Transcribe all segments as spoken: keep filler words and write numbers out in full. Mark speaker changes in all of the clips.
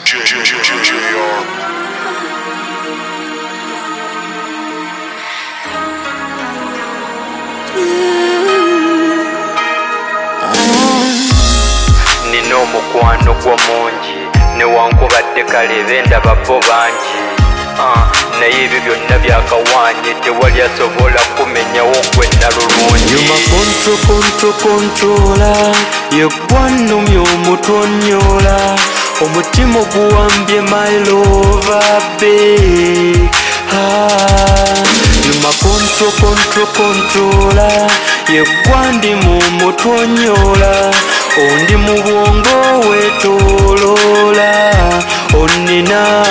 Speaker 1: Nina omukwano gwa mungi newankubadde kale bendaba bo bangi uh, naye ebyo byonna byakawanye tewali asobola kumenyawo gwe nalulungi.
Speaker 2: Yuma kontro kontro kontrola yegwanumya omutonyola omutima oguwambye my lover be ah. Yuma kontro kontro kontrola yegwandi mu mutonyola ondi mu bwongo wetolola onina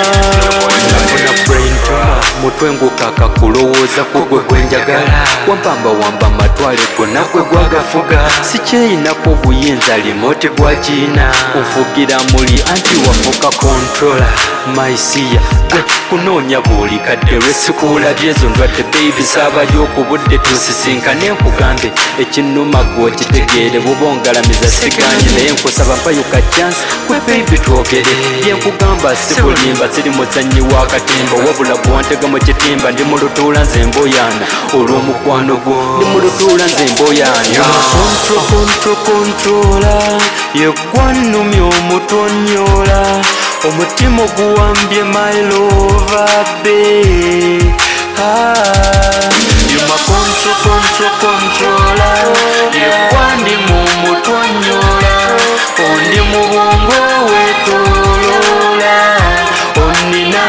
Speaker 2: mutwe ngukaka kulowooza kugwe gwenjagala wampamba wamba matwale gonna gwe gwagafuga sikyeyinako buyinza limoti gwakiina nfugira muli anti wafuka kontrola maisiya gwe kunoonya buli kadde lwesikulabye ezo ndwadde baby saabayo okubudde tusisinkane nkugambe ekinuma gwe okitegeere buba ongalamiza siganye naye nkusaba mpayo ka chance gwe baby twogere byenkugamba sikulimba siri muzannyi w'akatimba wabula gwantega mu kitimba ndi mu lutuula nze mboyaana olw'omukwano gwo ndi mu lutuula nze mboyaana. Kontro kontro kontrola yegwanumya omutonyola omutima oguwambye my lover be ah. Yuma kontro kontro kontrola yegwandi mu mutonyola ondi mu bwongo wetolola onina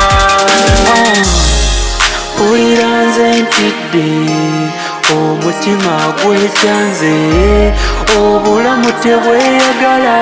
Speaker 2: mpulira nze ntidde omutima gwekyanze obulamu tebweyagala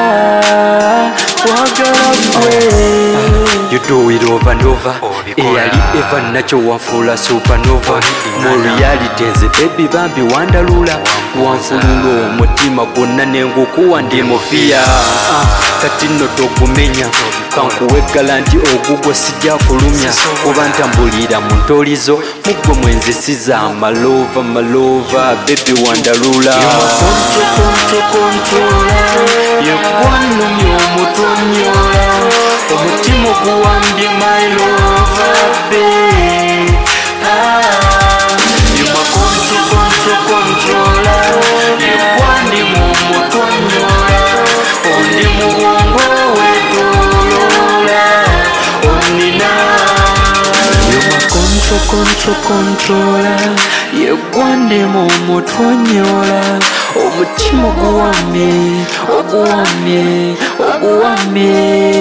Speaker 2: wagala gwe. You do it over and over eyali eva nakyo wanfuula supernova mu reality nze baby bambi wandalula wanfulula omutima gwonna nengukuwa ndi mufiya kati nno togumenya kankuweggala nti ogugwo sijja kulumya kuba ntambulira mu ntolizo mugwe mwenzisiza amalova malova baby wandalula. Kontro kontro kontrola yegwanumya omutonyola omutima oguwambye my lover be ah. Yuma kontro kontro kontrola yegwandi mu mutonyola ondi mu bwongo wetolola onina. Yuma kontro kontro kontrola yegwandi mu mutonyola omutima oguwambye oguwambye oguwambye